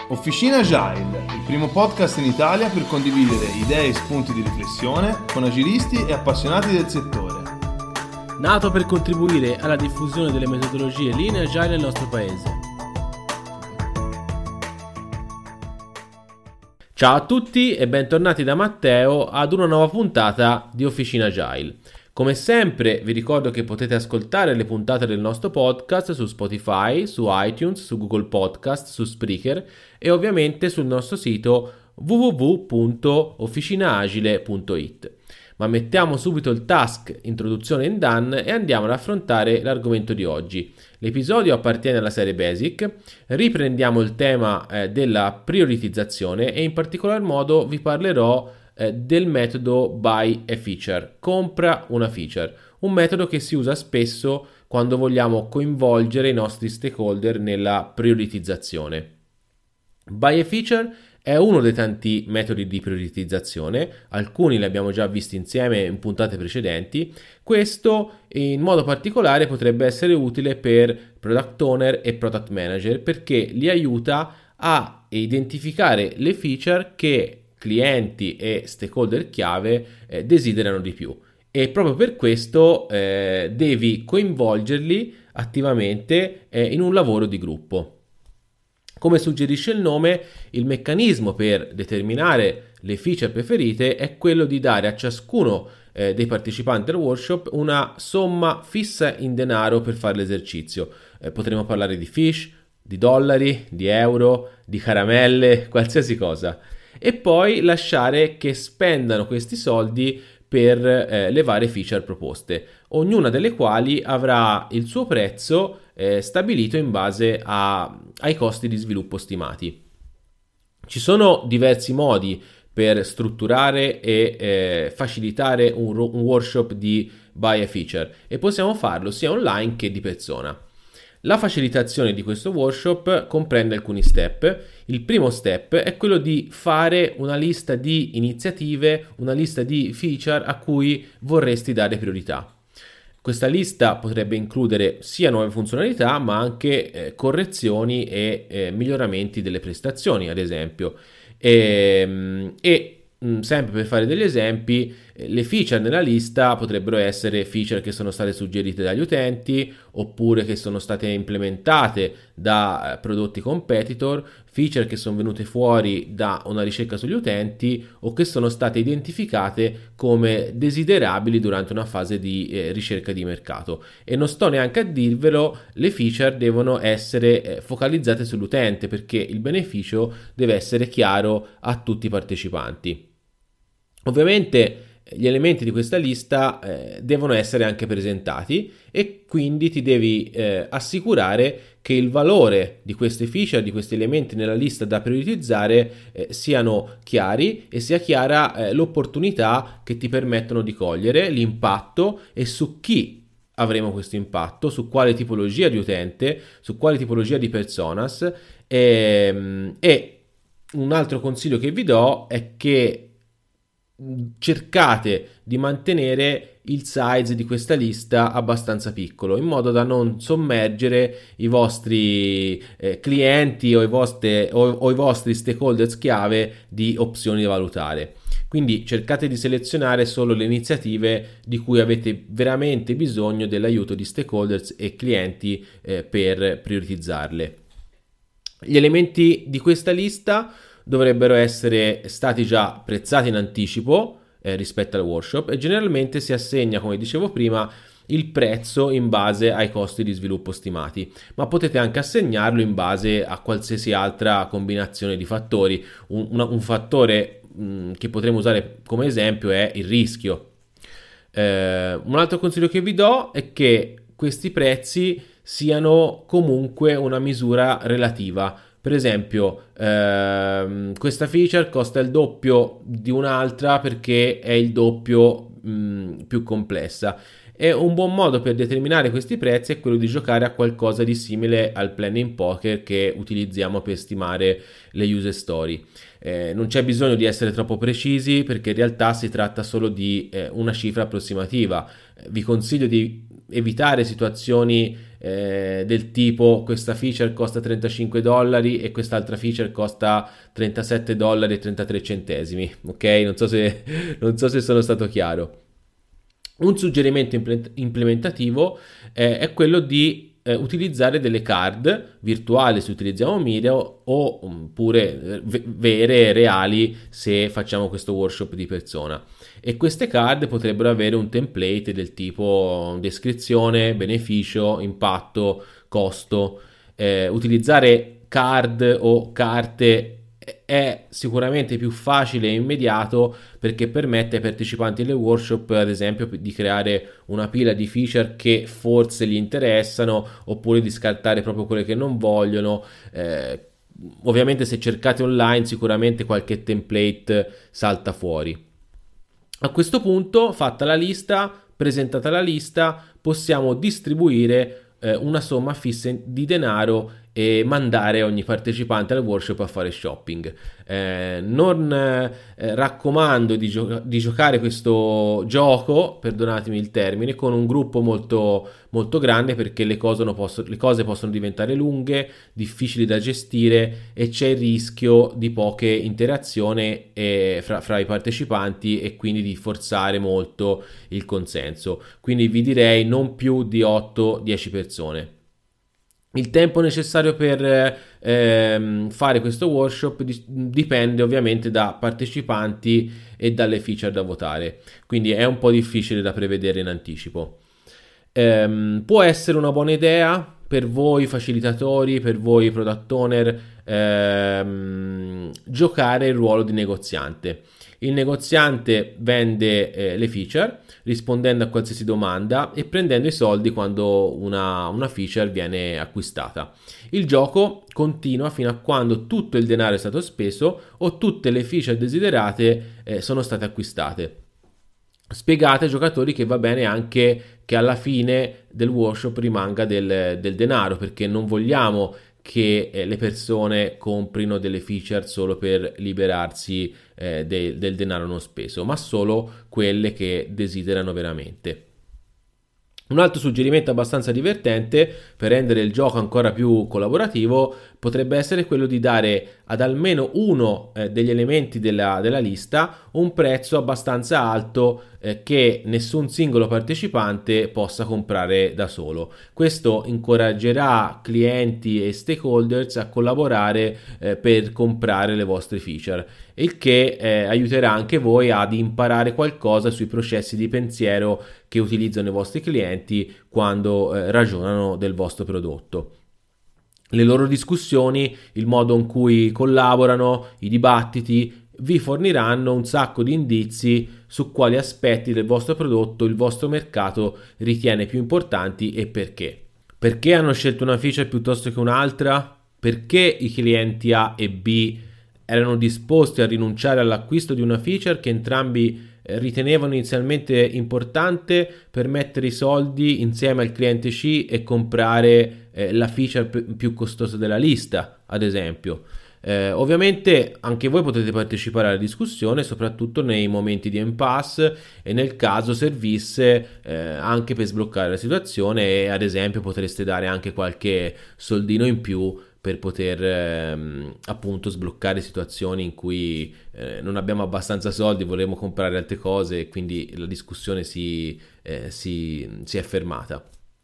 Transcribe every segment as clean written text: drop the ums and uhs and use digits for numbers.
Officina Agile, il primo podcast in Italia per condividere idee e spunti di riflessione con agilisti e appassionati del settore. Nato per contribuire alla diffusione delle metodologie Lean e Agile nel nostro paese. Ciao a tutti e bentornati da Matteo ad una nuova puntata di Officina Agile. Come sempre vi ricordo che potete ascoltare le puntate del nostro podcast su Spotify, su iTunes, su Google Podcast, su Spreaker e ovviamente sul nostro sito www.officinaagile.it. Ma mettiamo subito il task introduzione in done e andiamo ad affrontare l'argomento di oggi. L'episodio appartiene alla serie Basic, riprendiamo il tema della prioritizzazione e in particolar modo vi parlerò del metodo buy a feature, compra una feature, un metodo che si usa spesso quando vogliamo coinvolgere i nostri stakeholder nella prioritizzazione. Buy a feature è uno dei tanti metodi di prioritizzazione, alcuni li abbiamo già visti insieme in puntate precedenti. Questo in modo particolare potrebbe essere utile per product owner e product manager perché li aiuta a identificare le feature che clienti e stakeholder chiave desiderano di più e proprio per questo devi coinvolgerli attivamente in un lavoro di gruppo. Come suggerisce il nome, il meccanismo per determinare le feature preferite è quello di dare a ciascuno dei partecipanti al workshop una somma fissa in denaro per fare l'esercizio. Potremmo parlare di fish, di dollari, di euro, di caramelle, qualsiasi cosa. E poi lasciare che spendano questi soldi per le varie feature proposte, ognuna delle quali avrà il suo prezzo stabilito in base ai costi di sviluppo stimati. Ci sono diversi modi per strutturare e facilitare un workshop di buy a feature e possiamo farlo sia online che di persona. La facilitazione di questo workshop comprende alcuni step. Il primo step è quello di fare una lista di iniziative, una lista di feature a cui vorresti dare priorità. Questa lista potrebbe includere sia nuove funzionalità ma anche correzioni e miglioramenti delle prestazioni, ad esempio. Sempre per fare degli esempi, le feature nella lista potrebbero essere feature che sono state suggerite dagli utenti oppure che sono state implementate da prodotti competitor, feature che sono venute fuori da una ricerca sugli utenti o che sono state identificate come desiderabili durante una fase di ricerca di mercato. E non sto neanche a dirvelo, le feature devono essere focalizzate sull'utente perché il beneficio deve essere chiaro a tutti i partecipanti. Ovviamente gli elementi di questa lista devono essere anche presentati e quindi ti devi assicurare che il valore di queste feature, di questi elementi nella lista da prioritizzare siano chiari e sia chiara l'opportunità che ti permettono di cogliere l'impatto e su chi avremo questo impatto, su quale tipologia di utente, su quale tipologia di personas e un altro consiglio che vi do è che cercate di mantenere il size di questa lista abbastanza piccolo in modo da non sommergere i vostri clienti o i vostri stakeholders chiave di opzioni da valutare. Quindi cercate di selezionare solo le iniziative di cui avete veramente bisogno dell'aiuto di stakeholders e clienti per prioritizzarle. Gli elementi di questa lista dovrebbero essere stati già prezzati in anticipo rispetto al workshop e generalmente si assegna, come dicevo prima, il prezzo in base ai costi di sviluppo stimati, ma potete anche assegnarlo in base a qualsiasi altra combinazione di fattori. Un fattore che potremmo usare come esempio è il rischio. Un altro consiglio che vi do è che questi prezzi siano comunque una misura relativa. Per esempio, questa feature costa il doppio di un'altra perché è il doppio più complessa. E un buon modo per determinare questi prezzi è quello di giocare a qualcosa di simile al planning poker che utilizziamo per stimare le user story. Non c'è bisogno di essere troppo precisi perché in realtà si tratta solo di una cifra approssimativa. Vi consiglio di evitare situazioni del tipo questa feature costa $35 e quest'altra feature costa $37,33, ok? Non so se sono stato chiaro. Un suggerimento implementativo è quello di utilizzare delle card virtuali se utilizziamo Miro, oppure vere, reali se facciamo questo workshop di persona. E queste card potrebbero avere un template del tipo descrizione, beneficio, impatto, costo. Utilizzare card o carte è sicuramente più facile e immediato, perché permette ai partecipanti del workshop, ad esempio, di creare una pila di feature che forse gli interessano, oppure di scartare proprio quelle che non vogliono. Ovviamente se cercate online sicuramente qualche template salta fuori. A questo punto, fatta la lista, presentata la lista, possiamo distribuire una somma fissa di denaro e mandare ogni partecipante al workshop a fare shopping. Non raccomando di giocare questo gioco, perdonatemi il termine, con un gruppo molto, molto grande, perché le cose possono diventare lunghe, difficili da gestire, e c'è il rischio di poche interazioni fra i partecipanti, e quindi di forzare molto il consenso. Quindi vi direi non più di 8-10 persone. Il tempo necessario per fare questo workshop dipende ovviamente da partecipanti e dalle feature da votare, quindi è un po' difficile da prevedere in anticipo. Può essere una buona idea per voi facilitatori, per voi product owner, giocare il ruolo di negoziante. Il negoziante vende le feature rispondendo a qualsiasi domanda e prendendo i soldi quando una feature viene acquistata. Il gioco continua fino a quando tutto il denaro è stato speso o tutte le feature desiderate sono state acquistate. Spiegate ai giocatori che va bene anche che alla fine del workshop rimanga del denaro, perché non vogliamo che le persone comprino delle feature solo per liberarsi del denaro non speso, ma solo quelle che desiderano veramente. Un altro suggerimento abbastanza divertente per rendere il gioco ancora più collaborativo potrebbe essere quello di dare ad almeno uno degli elementi della lista un prezzo abbastanza alto che nessun singolo partecipante possa comprare da solo. Questo incoraggerà clienti e stakeholders a collaborare per comprare le vostre feature, il che aiuterà anche voi ad imparare qualcosa sui processi di pensiero che utilizzano i vostri clienti quando ragionano del vostro prodotto. Le loro discussioni, il modo in cui collaborano, i dibattiti vi forniranno un sacco di indizi su quali aspetti del vostro prodotto il vostro mercato ritiene più importanti e perché. Perché hanno scelto una feature piuttosto che un'altra? Perché i clienti A e B erano disposti a rinunciare all'acquisto di una feature che entrambi ritenevano inizialmente importante per mettere i soldi insieme al cliente C e comprare la feature più costosa della lista, ad esempio. Ovviamente anche voi potete partecipare alla discussione, soprattutto nei momenti di impasse, e nel caso servisse anche per sbloccare la situazione, e ad esempio potreste dare anche qualche soldino in più per poter appunto sbloccare situazioni in cui non abbiamo abbastanza soldi, vorremmo comprare altre cose, e quindi la discussione si è fermata.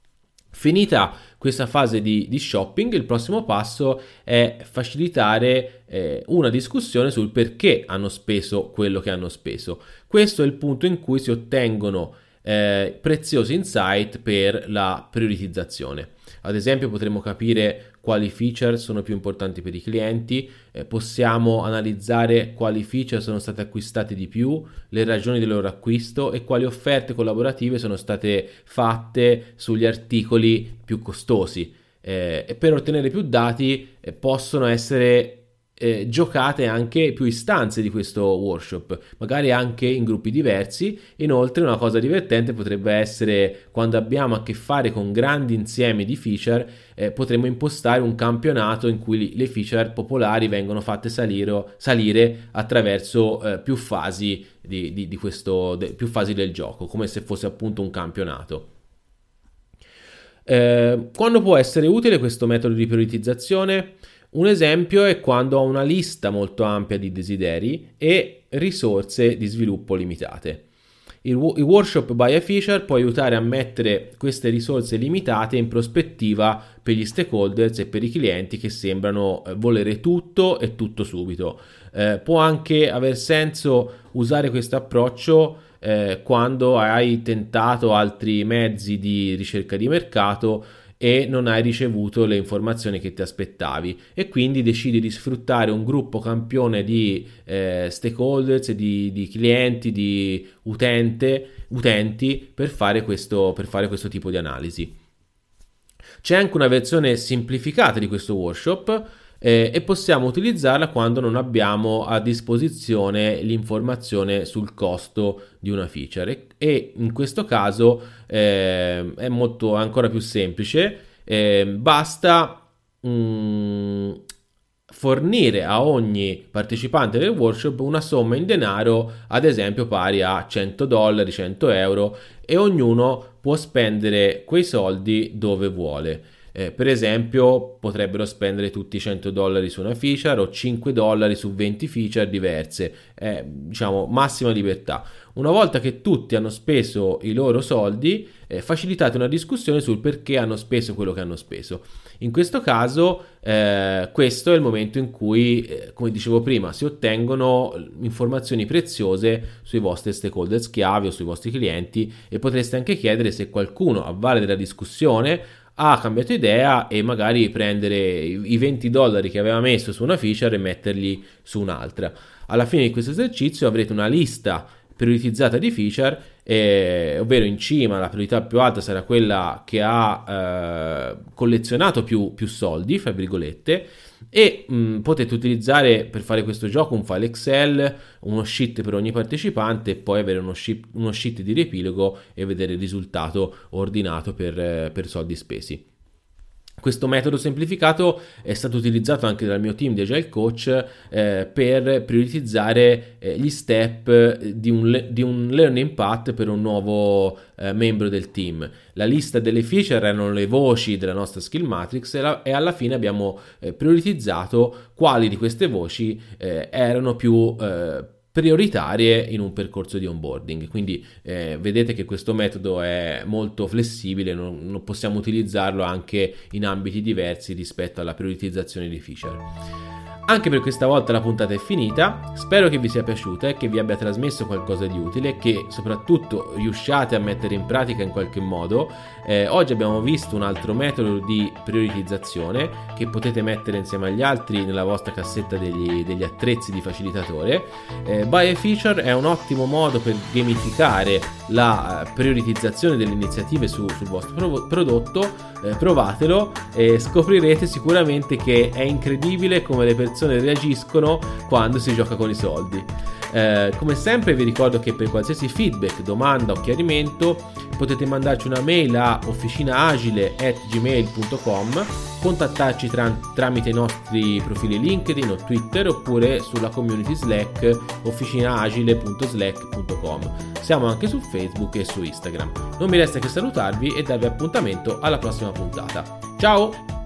Finita questa fase di shopping, il prossimo passo è facilitare una discussione sul perché hanno speso quello che hanno speso. Questo è il punto in cui si ottengono preziosi insight per la prioritizzazione. Ad esempio, potremmo capire quali feature sono più importanti per i clienti, possiamo analizzare quali feature sono state acquistate di più, le ragioni del loro acquisto e quali offerte collaborative sono state fatte sugli articoli più costosi. E per ottenere più dati possono essere giocate anche più istanze di questo workshop, magari anche in gruppi diversi. Inoltre, una cosa divertente potrebbe essere, quando abbiamo a che fare con grandi insiemi di feature, potremmo impostare un campionato in cui le feature popolari vengono fatte salire attraverso più fasi più fasi del gioco, come se fosse appunto un campionato. Quando può essere utile questo metodo di prioritizzazione? Un esempio è quando ho una lista molto ampia di desideri e risorse di sviluppo limitate. Il workshop by a Feature può aiutare a mettere queste risorse limitate in prospettiva per gli stakeholders e per i clienti che sembrano volere tutto e tutto subito. Può anche aver senso usare questo approccio quando hai tentato altri mezzi di ricerca di mercato e non hai ricevuto le informazioni che ti aspettavi e quindi decidi di sfruttare un gruppo campione di stakeholders, di clienti, di utenti per fare questo tipo di analisi. C'è anche una versione semplificata di questo workshop e possiamo utilizzarla quando non abbiamo a disposizione l'informazione sul costo di una feature e in questo caso è ancora più semplice, basta fornire a ogni partecipante del workshop una somma in denaro, ad esempio pari a $100, 100 euro, e ognuno può spendere quei soldi dove vuole. Per esempio potrebbero spendere tutti $100 su una feature o $5 su 20 feature diverse, massima libertà. Una volta che tutti hanno speso i loro soldi, facilitate una discussione sul perché hanno speso quello che hanno speso. In questo caso questo è il momento in cui, come dicevo prima, si ottengono informazioni preziose sui vostri stakeholders chiave o sui vostri clienti e potreste anche chiedere se qualcuno a valle della discussione ha cambiato idea e magari prendere i $20 che aveva messo su una feature e metterli su un'altra. Alla fine di questo esercizio avrete una lista prioritizzata di feature, ovvero in cima la priorità più alta sarà quella che ha collezionato più soldi, fra virgolette, e potete utilizzare per fare questo gioco un file Excel, uno sheet per ogni partecipante e poi avere uno sheet di riepilogo e vedere il risultato ordinato per soldi spesi. Questo metodo semplificato è stato utilizzato anche dal mio team di Agile Coach per prioritizzare gli step di un learning path per un nuovo membro del team. La lista delle feature erano le voci della nostra skill matrix e alla fine abbiamo prioritizzato quali di queste voci erano più prioritarie in un percorso di onboarding. Quindi vedete che questo metodo è molto flessibile, non possiamo utilizzarlo anche in ambiti diversi rispetto alla prioritizzazione di feature. Anche per questa volta la puntata è finita, spero che vi sia piaciuta e che vi abbia trasmesso qualcosa di utile e che soprattutto riusciate a mettere in pratica in qualche modo. Oggi abbiamo visto un altro metodo di prioritizzazione che potete mettere insieme agli altri nella vostra cassetta degli attrezzi di facilitatore. By a Feature è un ottimo modo per gamificare la prioritizzazione delle iniziative sul vostro prodotto. Provatelo e scoprirete sicuramente che è incredibile come le persone reagiscono quando si gioca con i soldi. Come sempre vi ricordo che per qualsiasi feedback, domanda o chiarimento potete mandarci una mail a officinaagile@gmail.com, contattarci tramite i nostri profili LinkedIn o Twitter oppure sulla community Slack officinaagile.slack.com. Siamo anche su Facebook e su Instagram. Non mi resta che salutarvi e darvi appuntamento alla prossima puntata. Ciao!